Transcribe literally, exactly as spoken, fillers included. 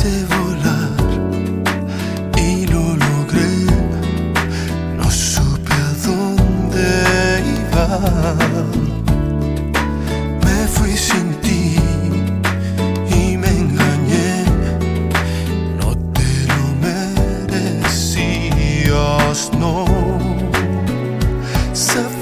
quise volar y lo logré. No supe a dónde iba. Me fui sin ti y me engañé. No te lo merecías, no. Se